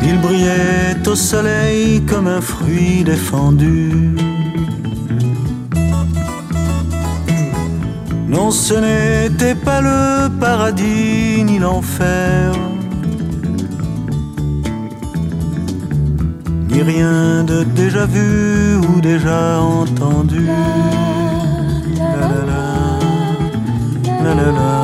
Il brillait au soleil comme un fruit défendu. Non, ce n'était pas le paradis ni l'enfer, ni rien de déjà vu ou déjà entendu. La la la, la la la.